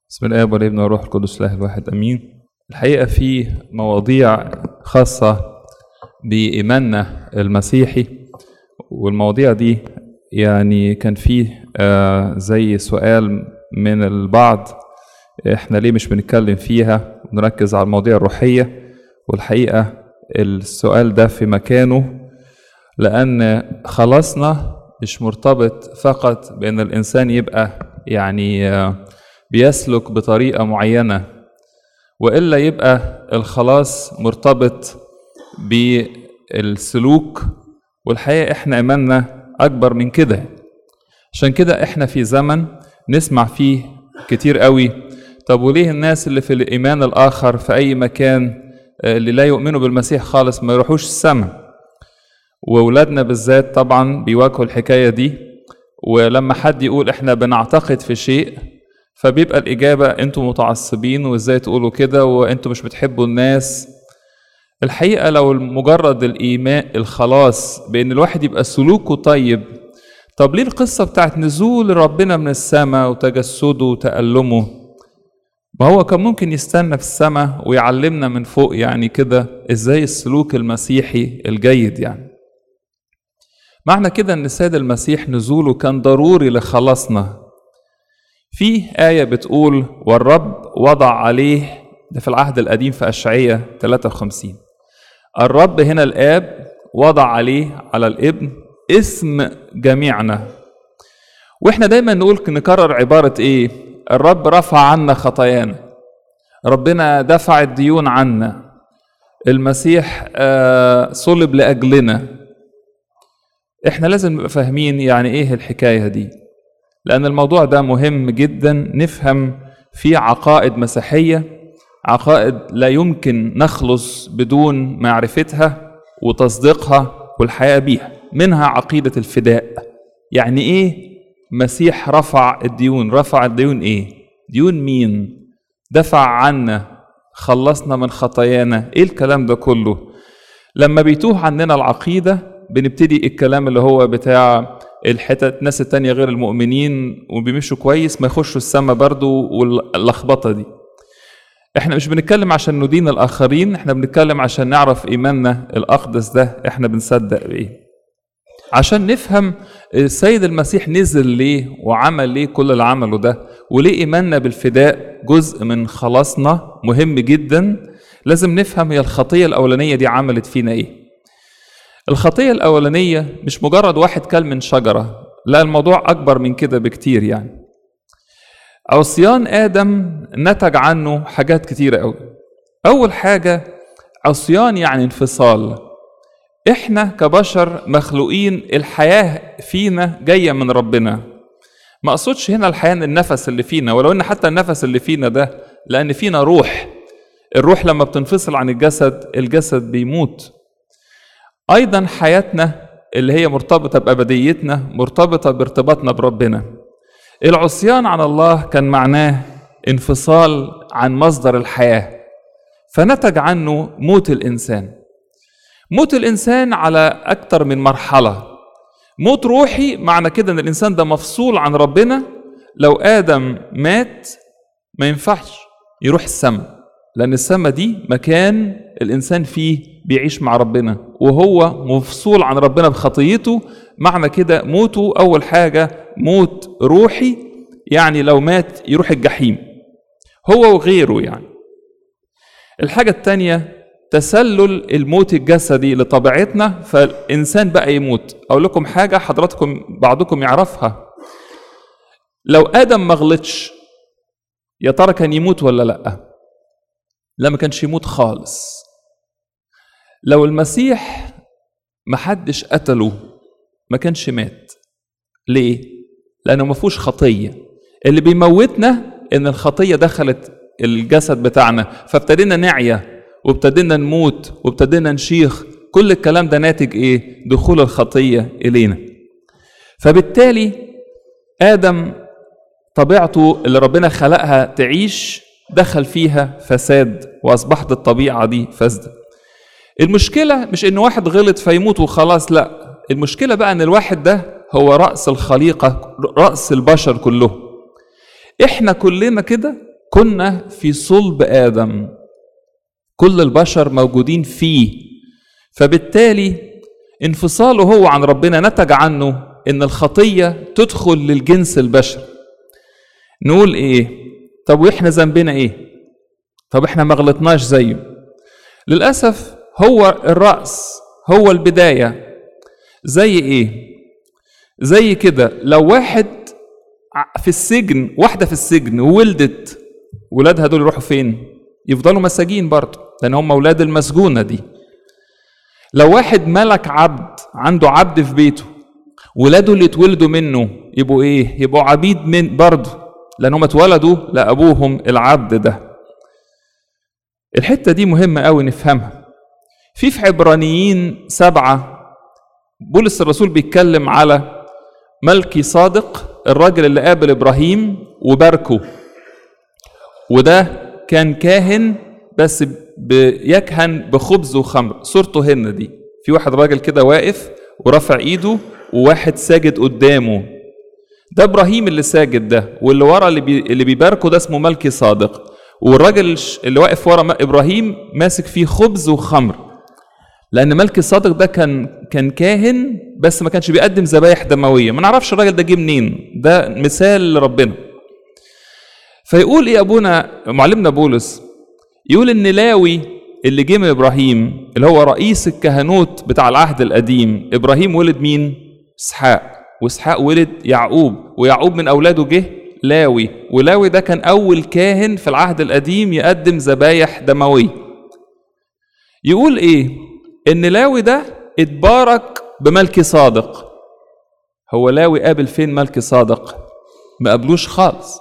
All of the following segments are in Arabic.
بسم الله والابن والروح القدس الله الواحد امين. الحقيقه في مواضيع خاصه بايماننا المسيحي، والمواضيع دي يعني كان فيه زي سؤال من البعض، احنا ليه مش بنتكلم فيها ونركز على المواضيع الروحيه؟ والحقيقه السؤال ده في مكانه، لان خلاصنا مش مرتبط فقط بان الانسان يبقى يعني بيسلك بطريقة معينة، وإلا يبقى الخلاص مرتبط بالسلوك. والحقيقة احنا إيماننا أكبر من كده. عشان كده احنا في زمن نسمع فيه كتير قوي، طب وليه الناس اللي في الإيمان الآخر في أي مكان اللي لا يؤمنوا بالمسيح خالص ما يروحوش السماء؟ وأولادنا بالذات طبعا بيواجهوا الحكاية دي، ولما حد يقول احنا بنعتقد في شيء فبيبقى الإجابة أنتم متعصبين وإزاي تقولوا كده وأنتم مش بتحبوا الناس. الحقيقة لو مجرد الإيمان الخلاص بأن الواحد يبقى سلوكه طيب، طب ليه القصة بتاعت نزول ربنا من السماء وتجسده وتألمه؟ ما هو كان ممكن يستنى في السماء ويعلمنا من فوق يعني كده إزاي السلوك المسيحي الجيد. يعني معنى كده أن السيد المسيح نزوله كان ضروري لخلاصنا. في آية بتقول والرب وضع عليه، ده في العهد القديم في أشعياء 53، الرب هنا الآب وضع عليه على الابن اسم جميعنا. وإحنا دايما نكرر عبارة إيه؟ الرب رفع عنا خطايانا، ربنا دفع الديون عنا، المسيح صلب لأجلنا. إحنا لازم نبقى فاهمين يعني إيه الحكاية دي، لأن الموضوع ده مهم جدا نفهم فيه عقائد مسيحية، عقائد لا يمكن نخلص بدون معرفتها وتصديقها والحياة بيها. منها عقيدة الفداء. يعني إيه مسيح رفع الديون؟ رفع الديون إيه؟ ديون مين؟ دفع عنا، خلصنا من خطايانا. إيه الكلام ده كله؟ لما بيتوه عننا العقيدة بنبتدي الكلام اللي هو بتاع الحتة ناس التانية غير المؤمنين وبيمشوا كويس ما يخشوا السماء برضو، واللخبطة دي. احنا مش بنتكلم عشان ندين الآخرين، احنا بنتكلم عشان نعرف إيماننا الأقدس ده احنا بنصدق بإيه، عشان نفهم السيد المسيح نزل ليه وعمل ليه كل اللي عمله ده، وليه إيماننا بالفداء جزء من خلاصنا مهم جدا. لازم نفهم هي الخطية الأولانية دي عملت فينا إيه. الخطية الأولانية مش مجرد واحد كل من شجرة، لا، الموضوع أكبر من كده بكتير. يعني عصيان آدم نتج عنه حاجات كتيرة أوي. أول حاجة عصيان يعني انفصال. إحنا كبشر مخلوقين الحياة فينا جاية من ربنا. ما أقصدش هنا الحياة النفس اللي فينا، ولو إن حتى النفس اللي فينا ده لأن فينا روح، الروح لما بتنفصل عن الجسد بيموت. أيضا حياتنا اللي هي مرتبطة بأبديتنا مرتبطة بارتباطنا بربنا. العصيان عن الله كان معناه انفصال عن مصدر الحياة، فنتج عنه موت الإنسان. موت الإنسان على أكتر من مرحلة. موت روحي معنى كده أن الإنسان ده مفصول عن ربنا. لو آدم مات ما ينفعش يروح السماء، لأن السماء دي مكان الإنسان فيه بيعيش مع ربنا، وهو مفصول عن ربنا بخطيته. معنى كده موته أول حاجة موت روحي، يعني لو مات يروح الجحيم هو وغيره. يعني الحاجة التانية تسلل الموت الجسدي لطبيعتنا، فالإنسان بقى يموت. أقول لكم حاجة حضراتكم بعضكم يعرفها، لو آدم ما غلطش يا ترى كان يموت ولا لأ؟ لا، ما كانش يموت خالص. لو المسيح محدش قتله ما كانش مات. ليه؟ لأنه ما فيهوش خطية. اللي بيموتنا إن الخطية دخلت الجسد بتاعنا، فابتدينا نعيا وابتدينا نموت وابتدينا نشيخ. كل الكلام ده ناتج إيه؟ دخول الخطية إلينا. فبالتالي آدم طبيعته اللي ربنا خلقها تعيش دخل فيها فساد، وأصبحت الطبيعة دي فاسدة. المشكلة مش إن واحد غلط فيموت وخلاص، لا، المشكلة بقى إن الواحد ده هو رأس الخليقة، رأس البشر كله. إحنا كلنا كده كنا في صلب آدم، كل البشر موجودين فيه، فبالتالي انفصاله هو عن ربنا نتج عنه ان الخطية تدخل للجنس البشري. نقول ايه؟ طب واحنا ذنبنا ايه؟ طب احنا ما غلطناش زيه. للأسف هو الرأس، هو البداية. زي ايه؟ زي كده لو واحد في السجن، واحدة في السجن وولدت، ولادها دول يروحوا فين؟ يفضلوا مساجين برضه، لأن هم أولاد المسجونة دي. لو واحد ملك عبد، عنده عبد في بيته، ولاده اللي اتولدوا منه يبقوا ايه؟ يبقوا عبيد من برضه، لأنهم اتولدوا لأبوهم العبد ده. الحتة دي مهمة قوي نفهمها. في عبرانيين 7 بولس الرسول بيتكلم على ملكي صادق، الراجل اللي قابل إبراهيم وباركه، وده كان كاهن بس بيكهن بخبز وخمر. صورته هنا دي، في واحد راجل كده واقف ورفع ايده وواحد ساجد قدامه، ده إبراهيم اللي ساجد ده، واللي ورا اللي بيباركه ده اسمه ملكي صادق، والراجل اللي واقف ورا إبراهيم ماسك فيه خبز وخمر، لأن ملكي صادق ده كان كاهن بس ما كانش بيقدم ذبايح دموية. ما نعرفش الراجل ده جه منين، ده مثال لربنا. فيقول ايه ابونا معلمنا بولس؟ يقول ان لاوي اللي جه من ابراهيم، اللي هو رئيس الكهنوت بتاع العهد القديم، ابراهيم ولد مين؟ اسحاق، واسحاق ولد يعقوب، ويعقوب من اولاده جه لاوي، ولاوي ده كان اول كاهن في العهد القديم يقدم ذبايح دمويه. يقول ايه؟ ان لاوي ده اتبارك بملكي صادق. هو لاوي قابل فين ملكي صادق؟ ما قابلوش خالص،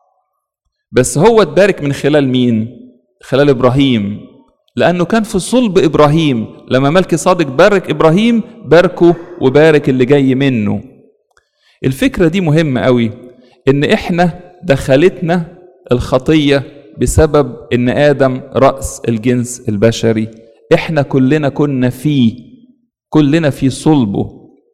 بس هو اتبارك من خلال مين؟ خلال إبراهيم، لأنه كان في صلب إبراهيم. لما ملكي صادق بارك إبراهيم، باركه وبارك اللي جاي منه. الفكرة دي مهمة قوي، إن إحنا دخلتنا الخطية بسبب إن آدم رأس الجنس البشري. إحنا كلنا كنا فيه، كلنا في صلبه.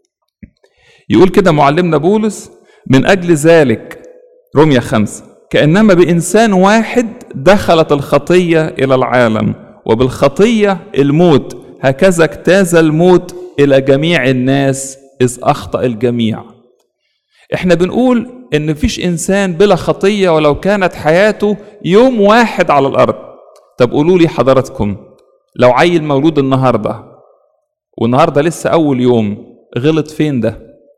يقول كده معلمنا بولس: من أجل ذلك رمية 5 كأنما بإنسان واحد دخلت الخطية إلى العالم، وبالخطية الموت، هكذا اجتاز الموت إلى جميع الناس إذ أخطأ الجميع. إحنا بنقول إن مفيش إنسان بلا خطية ولو كانت حياته يوم واحد على الأرض. طب قولوا لي حضراتكم، لو عيل مولود النهاردة والنهاردة لسه أول يوم، غلط فين ده؟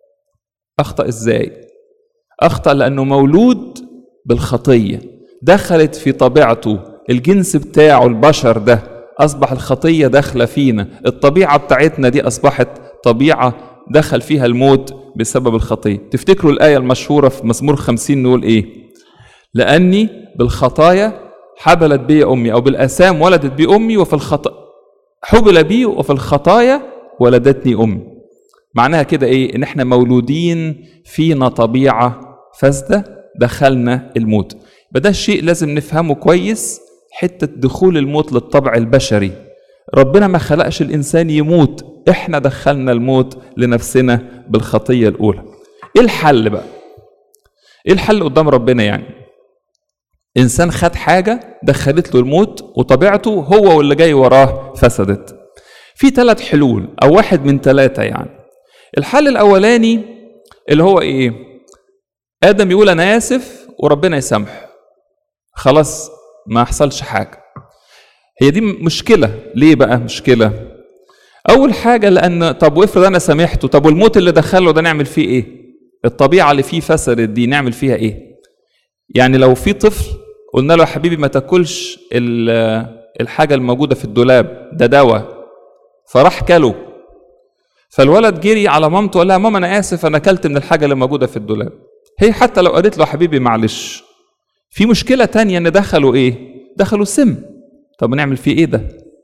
أخطأ إزاي؟ أخطأ لأنه مولود بالخطية، دخلت في طبيعته، الجنس بتاعه البشر ده أصبح الخطية داخلة فينا، الطبيعة بتاعتنا دي أصبحت طبيعة دخل فيها الموت بسبب الخطية. تفتكروا الآية المشهورة في مزمور 50 نقول إيه؟ لأني بالخطايا حبلت بي أمي، أو بالآثام ولدت بي أمي، وفي حبل بي وفي الخطايا ولدتني أمي. معناها كده إيه؟ إن إحنا مولودين فينا طبيعة فاسدة دخلنا الموت. ده الشيء لازم نفهمه كويس، حتة دخول الموت للطبع البشري. ربنا ما خلقش الإنسان يموت، إحنا دخلنا الموت لنفسنا بالخطية الأولى. إيه الحل بقى؟ إيه الحل قدام ربنا؟ يعني إنسان خد حاجة دخلت له الموت، وطبيعته هو واللي جاي وراه فسدت. في 3 حلول أو واحد من 3 يعني. الحل الأولاني اللي هو إيه؟ آدم يقول أنا آسف وربنا يسامح، خلاص ما حصلش حاجة. هي دي مشكلة. ليه بقى مشكلة؟ أول حاجة لأن طب وافرض أنا سامحته، طب والموت اللي دخله ده نعمل فيه إيه؟ الطبيعة اللي فيه فسدت دي نعمل فيها إيه؟ يعني لو في طفل قلنا له يا حبيبي ما تاكلش الحاجة الموجودة في الدولاب، ده دواء، فراح كله، فالولد جري على مامته وقال لها ماما أنا آسف أنا أكلت من الحاجة اللي موجودة في الدولاب. هي حتى لو قالت له حبيبي معلش. في مشكلة تانية ان دخلوا ايه؟ دخلوا سم. طب نعمل فيه ايه ده؟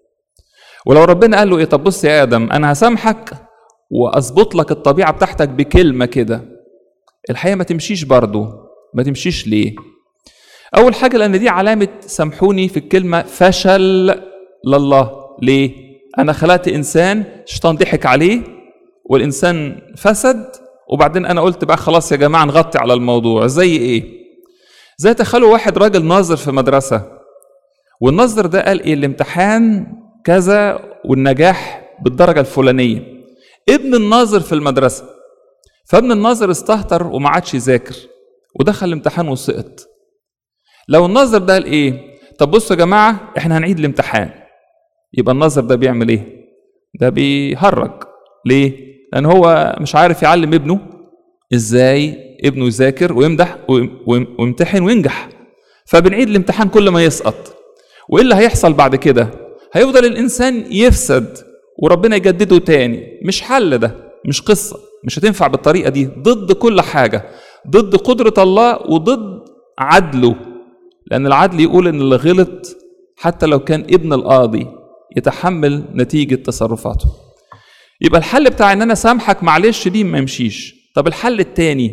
ولو ربنا قال له ايه؟ طب بص يا آدم انا هسامحك واظبط لك الطبيعة بتاعتك بكلمة كده، الحقيقة ما تمشيش برضو. ما تمشيش ليه؟ اول حاجة لان دي علامة، سامحوني في الكلمة، فشل لله. ليه؟ انا خلقت انسان، الشيطان ضحك عليه والانسان فسد، وبعدين انا قلت بقى خلاص يا جماعة نغطي على الموضوع. زي ايه؟ زي تخيلوا واحد راجل ناظر في مدرسة، والناظر ده قال ايه؟ الامتحان كذا والنجاح بالدرجة الفلانية. ابن الناظر في المدرسة، فابن الناظر استهتر وما عادش يذاكر ودخل الامتحان وسقط. لو الناظر ده قال ايه؟ طب بصوا يا جماعة احنا هنعيد الامتحان، يبقى الناظر ده بيعمل ايه؟ ده بيهرج. ليه؟ لأن هو مش عارف يعلم ابنه ازاي ابنه يذاكر ويمدح ويمتحن وينجح، فبنعيد الامتحان كل ما يسقط. وايه اللي هيحصل بعد كده؟ هيفضل الانسان يفسد وربنا يجدده تاني. مش حل، ده مش قصة، مش هتنفع بالطريقة دي، ضد كل حاجة، ضد قدرة الله وضد عدله. لأن العدل يقول إن اللي غلط حتى لو كان ابن القاضي يتحمل نتيجة تصرفاته. يبقى الحل بتاع إن أنا سامحك معلش دي ما يمشيش. طب الحل التاني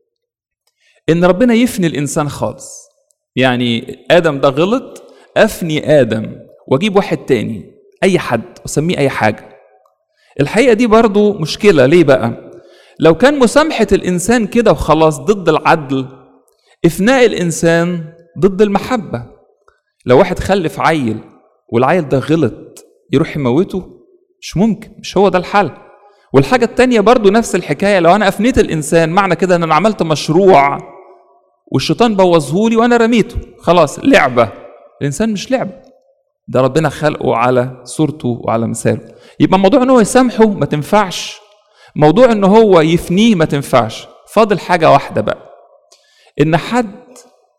إن ربنا يفني الإنسان خالص. يعني آدم ده غلط، أفني آدم وأجيب واحد تاني، أي حد وسميه أي حاجة. الحقيقة دي برضو مشكلة. ليه بقى؟ لو كان مسامحة الإنسان كده وخلاص ضد العدل، إفناء الإنسان ضد المحبة. لو واحد خلف عيل والعيل ده غلط يروح يموته؟ مش ممكن، مش هو ده الحل. والحاجة التانية برضو نفس الحكاية. لو أنا أفنيت الإنسان معنى كده أن أنا عملت مشروع والشيطان بوظهولي وأنا رميته، خلاص لعبة. الإنسان مش لعبة، ده ربنا خلقه على صورته وعلى مثاله. يبقى موضوع أنه يسامحه ما تنفعش، موضوع أنه هو يفنيه ما تنفعش. فاضل حاجة واحدة بقى، إن حد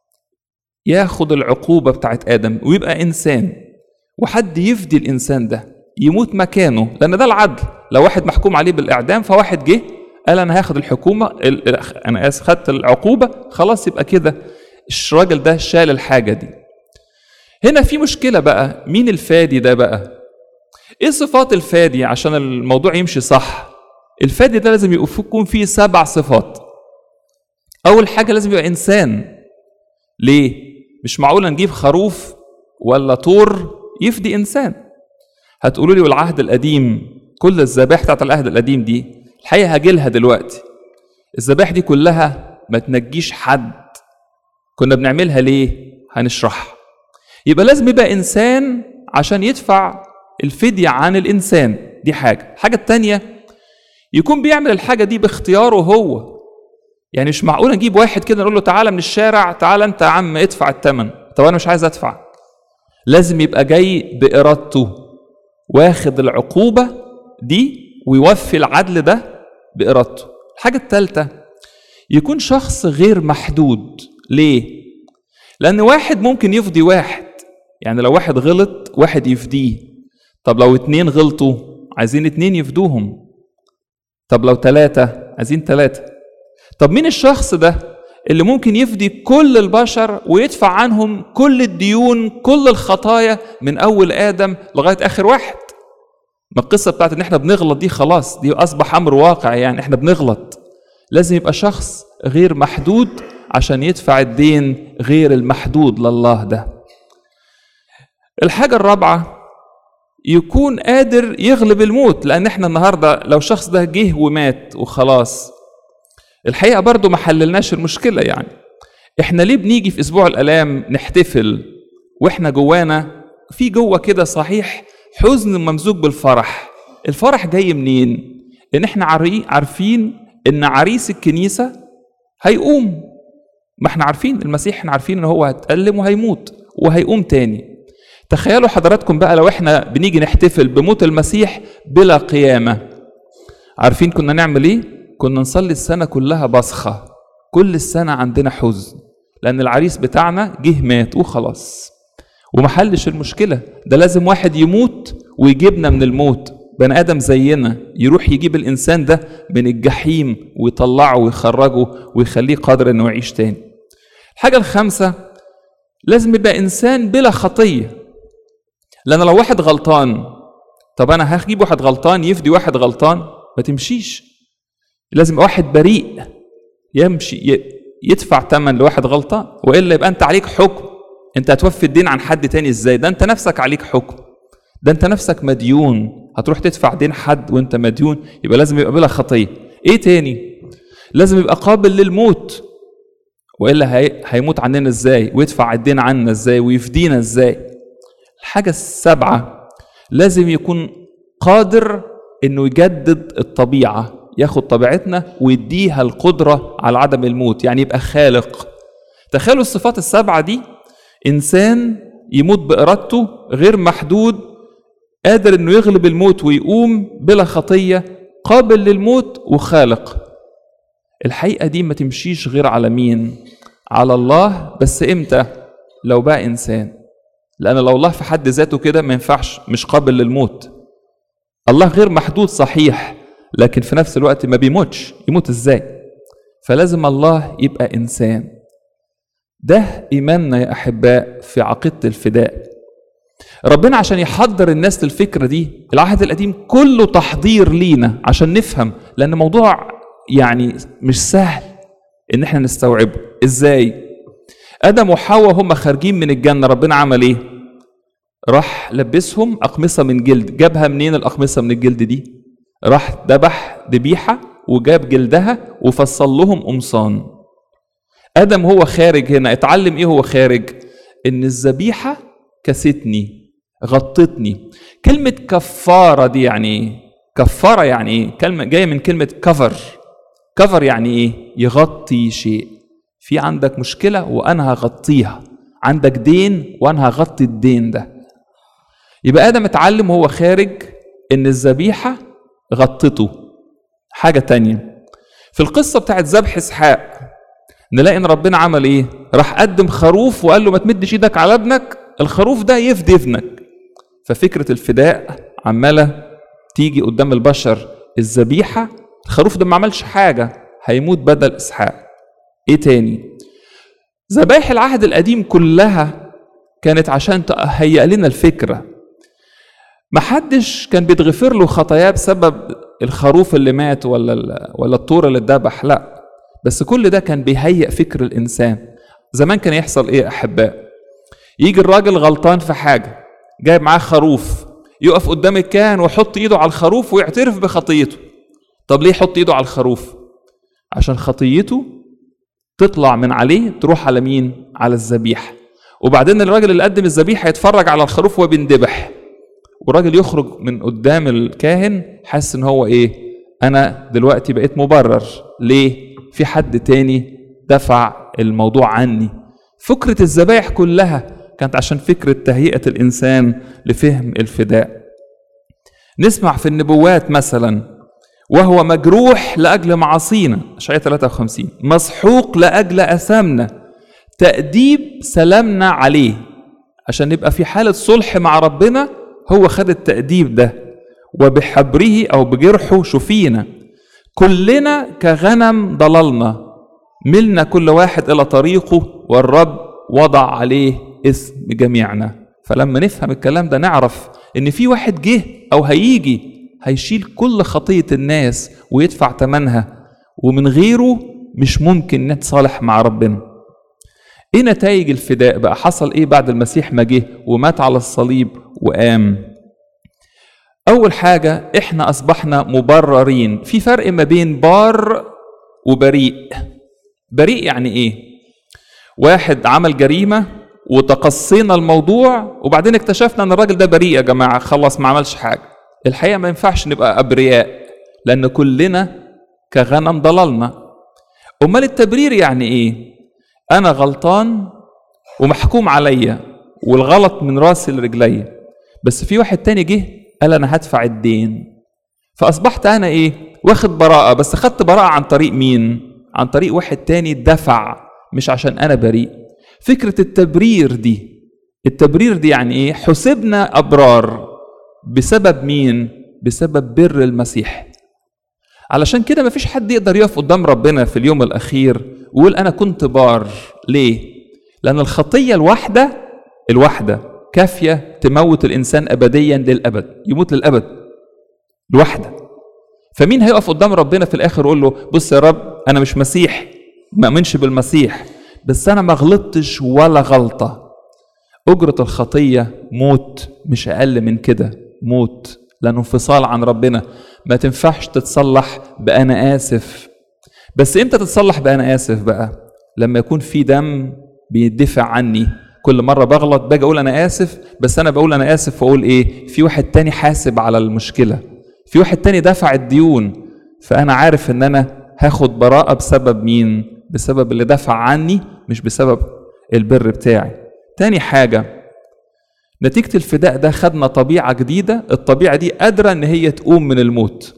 ياخد العقوبة بتاعت آدم ويبقى إنسان، وحد يفدي الإنسان ده يموت مكانه، لأن ده العدل. لو واحد محكوم عليه بالإعدام فواحد جه قال أنا هاخد الحكومة، أنا خدت العقوبة، خلاص يبقى كده الراجل ده شال الحاجة دي. هنا في مشكلة بقى، مين الفادي ده بقى؟ إيه صفات الفادي عشان الموضوع يمشي صح؟ الفادي ده لازم يكون فيه 7 صفات. أول حاجة لازم يبقى إنسان. ليه؟ مش معقول نجيب خروف ولا طور يفدي إنسان. هتقولوا لي والعهد القديم كل الذبائح بتاعت العهد القديم دي، الحقيقة هجيلها دلوقتي. الذبائح دي كلها ما تنجيش حد. كنا بنعملها ليه؟ هنشرحها. يبقى لازم يبقى إنسان عشان يدفع الفدية عن الإنسان، دي حاجة. الحاجة التانية يكون بيعمل الحاجة دي باختياره هو. يعني مش معقول نجيب واحد كده نقول له تعالى من الشارع، تعالى انت يا عم ادفع الثمن، طب انا مش عايز ادفع. لازم يبقى جاي بإرادته، واخد العقوبة دي ويوفي العدل ده بإرادته. الحاجة الثالثة يكون شخص غير محدود. ليه؟ لأن واحد ممكن يفدي واحد، يعني لو واحد غلط واحد يفديه. طب لو 2 غلطوا عايزين 2 يفدوهم. طب لو 3 عايزين 3. طب مين الشخص ده اللي ممكن يفدي كل البشر ويدفع عنهم كل الديون كل الخطايا من أول آدم لغاية آخر واحد؟ ما القصة بتاعت إن إحنا بنغلط دي خلاص، دي أصبح أمر واقع، يعني إحنا بنغلط. لازم يبقى شخص غير محدود عشان يدفع الدين غير المحدود لله ده. الحاجة الرابعة يكون قادر يغلب الموت، لأن إحنا النهاردة لو شخص ده جه ومات وخلاص، الحقيقة برضو ما حللناش المشكلة. يعني إحنا ليه بنيجي في أسبوع الآلام نحتفل وإحنا جوانا في جوا كده صحيح حزن ممزوج بالفرح؟ الفرح جاي منين؟ إن إحنا عارفين إن عريس الكنيسة هيقوم. ما إحنا عارفين المسيح، إحنا عارفين إن هو هيتألم وهيموت وهيقوم تاني. تخيلوا حضراتكم بقى لو إحنا بنيجي نحتفل بموت المسيح بلا قيامة، عارفين كنا نعمل إيه؟ كنا نصلي السنة كلها بصخة، كل السنة عندنا حزن، لأن العريس بتاعنا جه مات وخلاص ومحلش المشكلة. ده لازم واحد يموت ويجيبنا من الموت، بني آدم زينا يروح يجيب الإنسان ده من الجحيم ويطلعه ويخرجه ويخليه قادر إنه يعيش تاني. الحاجة الخامسة لازم يبقى إنسان بلا خطية. لأن لو واحد غلطان، طب أنا هجيب واحد غلطان يفدي واحد غلطان؟ ما تمشيش. لازم يبقى واحد بريء يمشي يدفع ثمن لواحد غلطان، وإلا يبقى أنت عليك حكم. أنت هتوفي الدين عن حد تاني إزاي؟ ده أنت نفسك عليك حكم، ده أنت نفسك مديون، هتروح تدفع دين حد وأنت مديون. يبقى لازم يبقى بلا خطية. إيه تاني؟ لازم يبقى قابل للموت. وإلا هيموت عننا ازاي، ويدفع الدين عنا ازاي، ويفدينا ازاي. الحاجة السابعة، لازم يكون قادر انه يجدد الطبيعة، ياخد طبيعتنا ويديها القدرة على عدم الموت، يعني يبقى خالق. تخيلوا الصفات السبعة دي، إنسان يموت بإرادته، غير محدود، قادر إنه يغلب الموت ويقوم بلا خطية، قابل للموت وخالق. الحقيقة دي ما تمشيش غير على مين؟ على الله. بس إمتى؟ لو بقى إنسان، لأن لو الله في حد ذاته كده ما ينفعش، مش قابل للموت. الله غير محدود صحيح، لكن في نفس الوقت ما بيموتش، يموت إزاي؟ فلازم الله يبقى إنسان. ده إيماننا يا أحباء في عقيدة الفداء. ربنا عشان يحضر الناس للفكرة دي، العهد القديم كله تحضير لينا عشان نفهم، لأن موضوع يعني مش سهل إن احنا نستوعبه. إزاي؟ آدم وحواء هم خارجين من الجنة، ربنا عمل إيه؟ راح لبسهم أقمصة من جلد. جابها منين الأقمصة من الجلد دي؟ راح ذبح ذبيحة وجاب جلدها وفصل لهم قمصان. آدم هو خارج هنا اتعلم إيه هو خارج؟ إن الذبيحة كستني، غطتني. كلمة كفارة دي يعني إيه؟ كفارة يعني إيه؟ كلمة جاية من كلمة كفر. كفر يعني إيه؟ يغطي شيء. في عندك مشكلة وأنا هغطيها، عندك دين وأنا هغطي الدين ده. يبقى آدم اتعلم وهو خارج إن الذبيحة غطته. حاجة تانية في القصة بتاعت ذبح إسحاق، نلاقي إن ربنا عمل إيه؟ راح قدم خروف وقال له ما تمدش إيدك على ابنك، الخروف ده يفدي ابنك. ففكرة الفداء عمالة تيجي قدام البشر. الذبيحة، الخروف ده ما عملش حاجة، هيموت بدل إسحاق. إيه تاني؟ ذبائح العهد القديم كلها كانت عشان تهيئ لنا الفكرة. محدش كان بيتغفر له خطاياه بسبب الخروف اللي مات ولا الطور اللي اتذبح، لا، بس كل ده كان بيهيئ فكر الإنسان. زمان كان يحصل إيه أحباء؟ يجي الراجل غلطان في حاجة، جايب معاه خروف، يقف قدام الكاهن ويحط إيده على الخروف ويعترف بخطيته. طب ليه يحط إيده على الخروف؟ عشان خطيته تطلع من عليه تروح على مين؟ على الذبيحة. وبعدين الراجل اللي قدم الذبيحة يتفرج على الخروف وهو بيندبح، والراجل يخرج من قدام الكاهن حاسس ان هو ايه؟ انا دلوقتي بقيت مبرر. ليه؟ في حد تاني دفع الموضوع عني. فكرة الذبائح كلها كانت عشان فكرة تهيئة الإنسان لفهم الفداء. نسمع في النبوات مثلا: وهو مجروح لأجل معاصينا، إشعياء 53، مسحوق لأجل أثامنا، تأديب سلامنا عليه. عشان نبقى في حالة صلح مع ربنا هو خد التأديب ده. وبحبره أو بجرحه شفينا، كلنا كغنم ضللنا، ملنا كل واحد إلى طريقه، والرب وضع عليه اسم جميعنا. فلما نفهم الكلام ده نعرف إن في واحد جه أو هيجي هيشيل كل خطية الناس ويدفع ثمنها، ومن غيره مش ممكن نتصالح مع ربنا. ايه نتائج الفداء بقى؟ حصل ايه بعد المسيح ما جه ومات على الصليب وقام؟ اول حاجة احنا اصبحنا مبررين. في فرق ما بين بار وبريء. بريء يعني ايه؟ واحد عمل جريمة وتقصينا الموضوع وبعدين اكتشفنا ان الراجل ده بريء، يا جماعة خلص ما عملش حاجة. الحقيقة ما ينفعش نبقى أبرياء، لأن كلنا كغنم ضللنا. أمال التبرير يعني إيه؟ أنا غلطان ومحكوم عليا والغلط من راسي لرجلي، بس في واحد تاني جه قال أنا هدفع الدين، فأصبحت أنا إيه؟ واخد براءة، بس خدت براءة عن طريق مين؟ عن طريق واحد تاني دفع، مش عشان أنا بريء. فكرة التبرير دي يعني إيه؟ حسبنا أبرار بسبب مين؟ بسبب بر المسيح. علشان كده مفيش حد يقدر يقف قدام ربنا في اليوم الأخير ويقول أنا كنت بار. ليه؟ لأن الخطية الواحدة كافية تموت الإنسان أبديا للأبد، يموت للأبد الواحدة. فمين هيقف قدام ربنا في الآخر ويقول له بص يا رب أنا مش مسيح، ما أمنش بالمسيح، بس أنا ما غلطتش ولا غلطة. أجرة الخطية موت، مش أقل من كده، موت، لأنه انفصال عن ربنا. ما تنفعش تتصلح بأنا آسف. بس إمتى تتصلح بأنا آسف بقى؟ لما يكون في دم بيدفع عني. كل مرة بغلط باجي أقول أنا آسف، بس أنا بقول أنا آسف وأقول إيه؟ في واحد تاني حاسب على المشكلة، في واحد تاني دفع الديون، فأنا عارف إن أنا هاخد براءة بسبب مين؟ بسبب اللي دفع عني، مش بسبب البر بتاعي. تاني حاجة، نتيجة الفداء ده خدنا طبيعة جديدة، الطبيعة دي قادرة إن هي تقوم من الموت.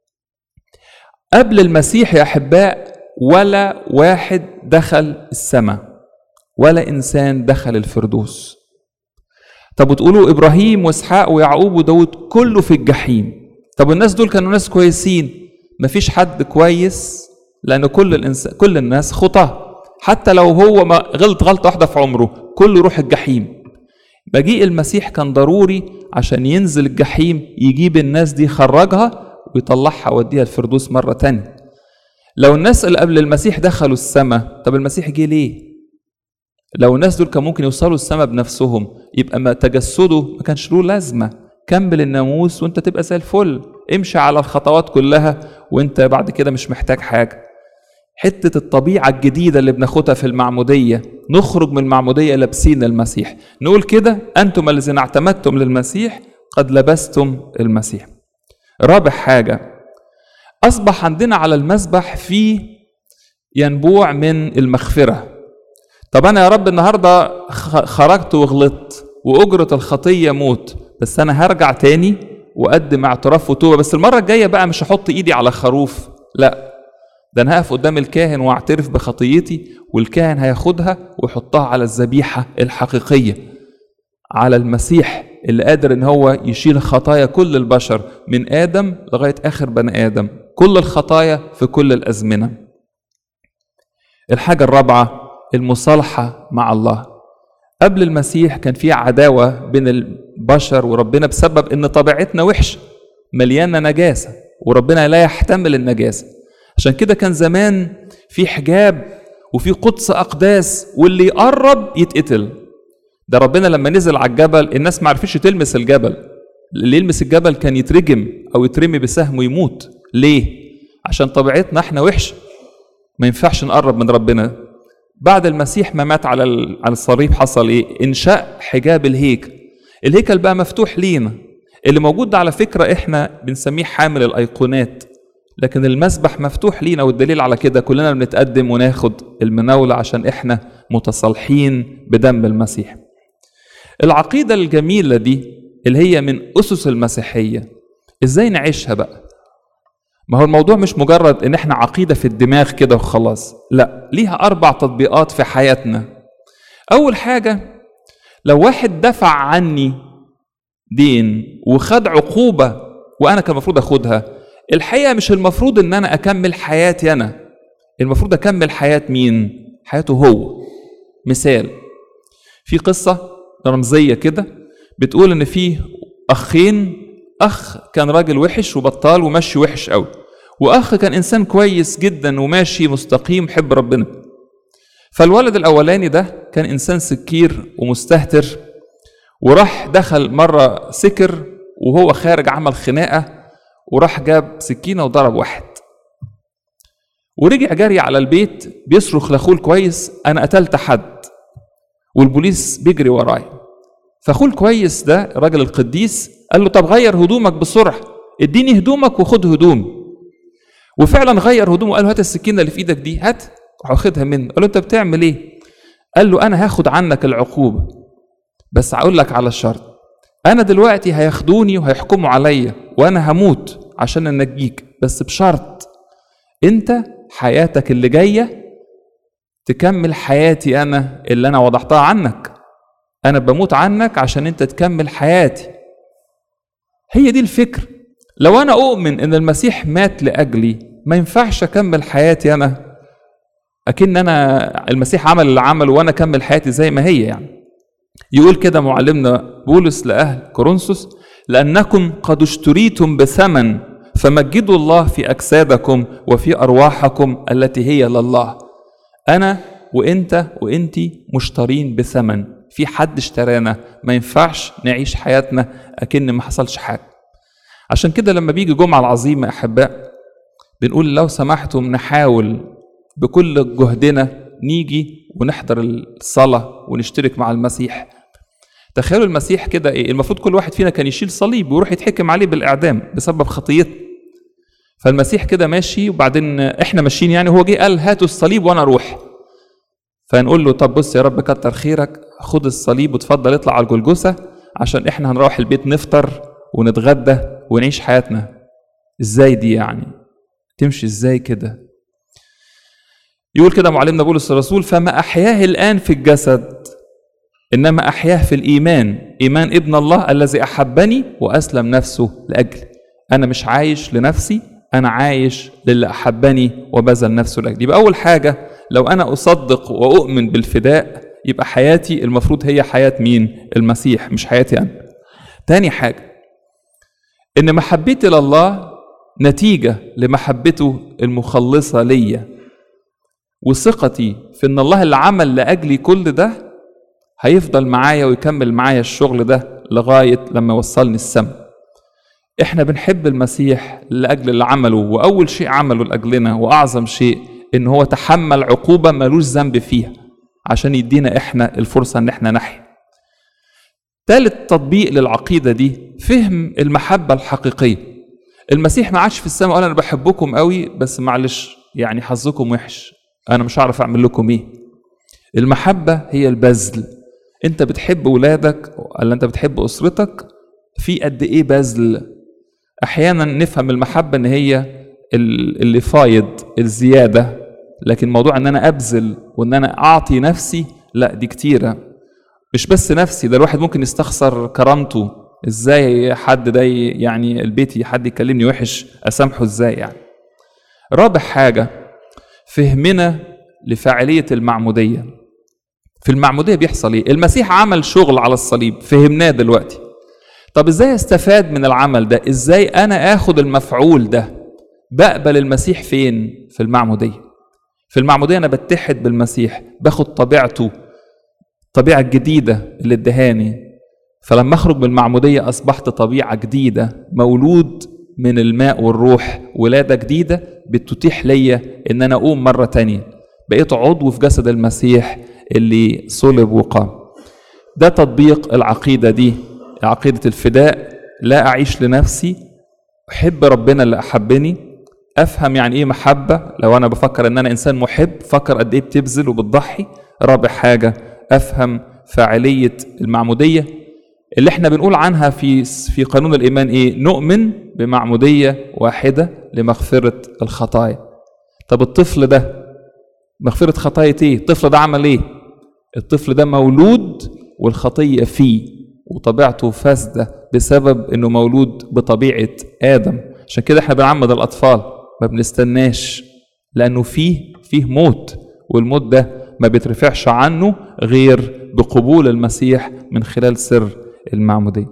قبل المسيح يا أحباء ولا واحد دخل السماء، ولا إنسان دخل الفردوس. طب وتقولوا إبراهيم وإسحاق ويعقوب وداود كله في الجحيم. طب الناس دول كانوا ناس كويسين؟ مفيش حد كويس، لأن كل الناس خطاة، حتى لو هو ما غلط غلطة واحدة في عمره كله يروح الجحيم. مجيء المسيح كان ضروري عشان ينزل الجحيم، يجيب الناس دي يخرجها ويطلعها ويوديها الفردوس مرة تانية. لو الناس اللي قبل المسيح دخلوا السماء، طب المسيح جه ليه؟ لو الناس دول كان ممكن يوصلوا السماء بنفسهم، يبقى ما تجسده ما كانش له لازمة. كمل الناموس وانت تبقى زي الفل، امشي على الخطوات كلها وانت بعد كده مش محتاج حاجة. حتة الطبيعة الجديدة اللي بناخدها في المعمودية، نخرج من المعمودية لابسين المسيح، نقول كده أنتم الذين اعتمدتم للمسيح قد لبستم المسيح. رابع حاجة، أصبح عندنا على المذبح في ينبوع من المغفرة. طب أنا يا رب النهاردة خرجت وغلطت وأجرة الخطية موت، بس أنا هرجع تاني وأقدم اعتراف وتوبة، بس المرة الجاية بقى مش هحط إيدي على خروف، لا، ده أنا هقف قدام الكاهن وأعترف بخطيتي، والكاهن هياخدها ويحطها على الذبيحة الحقيقية، على المسيح اللي قادر إن هو يشيل خطايا كل البشر من آدم لغاية آخر بني آدم، كل الخطايا في كل الأزمنة. الحاجة الرابعة، المصالحة مع الله. قبل المسيح كان في عداوة بين البشر وربنا بسبب إن طبيعتنا وحشة مليانة نجاسة، وربنا لا يحتمل النجاسة. عشان كده كان زمان في حجاب وفي قدس أقداس، واللي يقرب يتقتل. ده ربنا لما نزل على الجبل الناس ما عرفتش تلمس الجبل، اللي يلمس الجبل كان يترجم أو يترمي بسهم ويموت. ليه؟ عشان طبيعتنا احنا وحشة، ما ينفعش نقرب من ربنا. بعد المسيح ما مات على الصليب حصل ايه؟ انشاء حجاب الهيكل بقى مفتوح لينا. اللي موجود ده على فكرة احنا بنسميه حامل الايقونات، لكن المسبح مفتوح لينا، والدليل على كده كلنا بنتقدم وناخد المناولة عشان احنا متصالحين بدم المسيح. العقيدة الجميلة دي اللي هي من أسس المسيحية، ازاي نعيشها بقى؟ ما هو الموضوع مش مجرد ان احنا عقيدة في الدماغ كده وخلاص، لا، ليها 4 تطبيقات في حياتنا. اول حاجة، لو واحد دفع عني دين وخد عقوبة وانا كان المفروض اخدها، الحقيقة مش المفروض ان انا اكمل حياتي انا، المفروض اكمل حياة مين؟ حياته هو. مثال، في قصة رمزية كده بتقول ان في اخين، اخ كان راجل وحش وبطال وماشي وحش قوي، واخ كان انسان كويس جدا وماشي مستقيم حب ربنا. فالولد الاولاني ده كان انسان سكير ومستهتر، وراح دخل مرة سكر وهو خارج عمل خناقة، وراح جاب سكينة وضرب واحد، ورجع جري على البيت بيصرخ لاخوه الكويس انا قتلت حد، والبوليس بيجري وراي. فاخوه الكويس ده الراجل القديس قال له طب غير هدومك بسرعة، اديني هدومك وخد هدوم. وفعلا غير هدومه، قال له هات السكينة اللي في ايدك دي، هات. راح واخدها منه، قال له انت بتعمل ايه؟ قال له انا هاخد عنك العقوبة، بس هقول لك على شرط، انا دلوقتي هياخدوني وهيحكموا عليا وانا هموت عشان انجيك، بس بشرط انت حياتك اللي جاية تكمل حياتي انا اللي انا وضعتها عنك، انا بموت عنك عشان انت تكمل حياتي. هي دي الفكر. لو انا اؤمن ان المسيح مات لاجلي، ما ينفعش اكمل حياتي انا اكن انا المسيح عمل اللي عمله وانا اكمل حياتي زي ما هي. يعني يقول كده معلمنا بولس لاهل كورنثوس لانكم قد اشتريتم بثمن فمجدوا الله في اجسادكم وفي ارواحكم التي هي لله. انا وانت وانتي مشترين بثمن، في حد اشترانا، ما ينفعش نعيش حياتنا اكن ما حصلش حاجه. عشان كده لما بيجي جمعة العظيمة أحباء بنقول لو سمحتم نحاول بكل جهدنا نيجي ونحضر الصلاة ونشترك مع المسيح. تخيلوا المسيح كده ايه، المفروض كل واحد فينا كان يشيل صليب ويروح يتحكم عليه بالإعدام بسبب خطيته. فالمسيح كده ماشي، وبعدين احنا ماشيين يعني، هو جه قال هاتوا الصليب وانا اروح. فنقول له طب بص يا رب كتر خيرك، خد الصليب وتفضل اطلع على الجلجثة عشان احنا هنروح البيت نفطر ونتغدى ونعيش حياتنا. ازاي دي يعني؟ تمشي ازاي كده؟ يقول كده معلمنا بولس الرسول: فما أحياه الآن في الجسد إنما أحياه في الإيمان، إيمان ابن الله الذي أحبني وأسلم نفسه لأجلي. أنا مش عايش لنفسي، أنا عايش للي أحبني وبذل نفسه لأجلي. يبقى أول حاجة، لو أنا أصدق وأؤمن بالفداء يبقى حياتي المفروض هي حياة مين؟ المسيح، مش حياتي أنا. تاني حاجة، إن محبتي لله نتيجة لمحبته المخلصة ليا، وثقتي في إن الله اللي عمل لأجلي كل ده هيفضل معايا ويكمل معايا الشغل ده لغاية لما يوصلني السماء. إحنا بنحب المسيح لأجل اللي عمله، وأول شيء عمله لأجلنا وأعظم شيء إن هو تحمل عقوبة ملوش ذنب فيها عشان يدينا إحنا الفرصة إن إحنا نحيا. ثالث تطبيق للعقيدة دي فهم المحبة الحقيقية. المسيح ما عادش في السماء قال أنا بحبكم قوي بس معلش يعني حظكم وحش، أنا مش هعرف أعمل لكم إيه. المحبة هي البذل. أنت بتحب ولادك ولا أنت بتحب أسرتك؟ في قد إيه بذل؟ أحيانا نفهم المحبة إن هي اللي فايض الزيادة، لكن موضوع إن أنا أبذل وإن أنا أعطي نفسي، لا دي كتيرة. مش بس نفسي، ده الواحد ممكن يستخسر كرامته. إزاي حد ده يعني البيت حد يكلمني وحش أسامحه إزاي يعني؟ رابع حاجة، فهمنا لفاعلية المعمودية. في المعمودية بيحصل إيه؟ المسيح عمل شغل على الصليب، فهمناه دلوقتي. طب إزاي استفاد من العمل ده؟ إزاي أنا آخد المفعول ده؟ بقبل المسيح فين؟ في المعمودية. في المعمودية أنا بتحد بالمسيح، باخد طبيعته، الطبيعة الجديدة اللي ادهاني. فلما أخرج من المعمودية أصبحت طبيعة جديدة، مولود من الماء والروح، ولادة جديدة بتتيح ليا إن أنا أقوم مرة تانية، بقيت عضو في جسد المسيح اللي صلب وقام. ده تطبيق العقيدة دي، عقيدة الفداء. لا أعيش لنفسي، أحب ربنا اللي أحبني. أفهم يعني إيه محبة. لو أنا بفكر إن أنا إنسان محب، فكر قد إيه بتبذل وبتضحي. رابع حاجة، أفهم فاعلية المعمودية اللي احنا بنقول عنها في قانون الإيمان إيه؟ نؤمن بمعمودية واحدة لمغفرة الخطايا. طب الطفل ده مغفرة خطايا إيه؟ الطفل ده عمل إيه؟ الطفل ده مولود والخطية فيه وطبيعته فاسدة بسبب إنه مولود بطبيعة آدم. عشان كده احنا بنعمد الأطفال، ما بنستناش، لأنه فيه موت، والموت ده ما بيترفعش عنه غير بقبول المسيح من خلال سر المعمودية.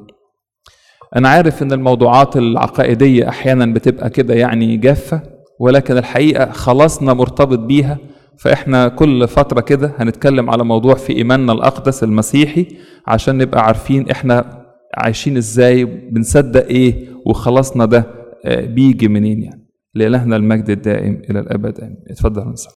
أنا عارف إن الموضوعات العقائدية أحيانا بتبقى كده يعني جافة، ولكن الحقيقة خلاصنا مرتبط بيها. فإحنا كل فترة كده هنتكلم على موضوع في إيماننا الأقدس المسيحي عشان نبقى عارفين إحنا عايشين إزاي، بنصدق إيه، وخلاصنا ده بيجي منين يعني. لإلهنا المجد الدائم إلى الأبد. اتفضل نصلي.